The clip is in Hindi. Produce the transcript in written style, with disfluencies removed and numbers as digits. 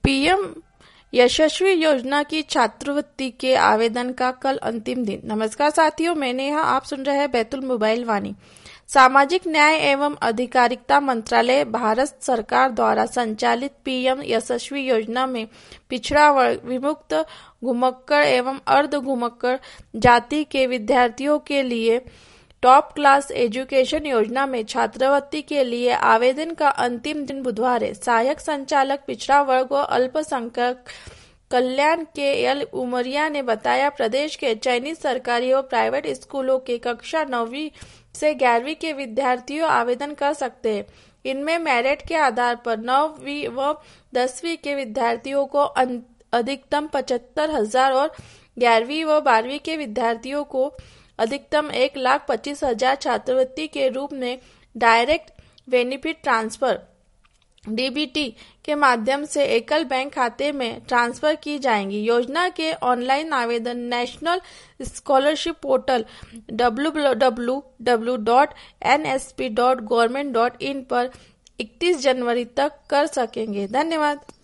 पीएम यशस्वी योजना की छात्रवृत्ति के आवेदन का कल अंतिम दिन। नमस्कार साथियों, मैं नेहा, आप सुन रहे हैं बैतुल मोबाइल वाणी। सामाजिक न्याय एवं अधिकारिता मंत्रालय भारत सरकार द्वारा संचालित पीएम यशस्वी योजना में पिछड़ा वर्ग, विमुक्त, घुमक्कड़ एवं अर्ध घुमक्कड़ जाति के विद्यार्थियों के लिए टॉप क्लास एजुकेशन योजना में छात्रवृत्ति के लिए आवेदन का अंतिम दिन बुधवार है। सहायक संचालक पिछड़ा वर्ग व अल्पसंख्यक कल्याण के एल उमरिया ने बताया, प्रदेश के चयनित सरकारी व प्राइवेट स्कूलों के कक्षा 9वीं से 11वीं के विद्यार्थियों आवेदन कर सकते हैं। इनमें मेरिट के आधार पर 9वीं व 10वीं के विद्यार्थियों को अधिकतम 75,000 और 11वीं व 12वीं के विद्यार्थियों को अधिकतम 1,25,000 छात्रवृत्ति के रूप में डायरेक्ट बेनिफिट ट्रांसफर डीबीटी के माध्यम से एकल बैंक खाते में ट्रांसफर की जाएंगी। योजना के ऑनलाइन आवेदन नेशनल स्कॉलरशिप पोर्टल www.nsp.government.in पर 31 जनवरी तक कर सकेंगे। धन्यवाद।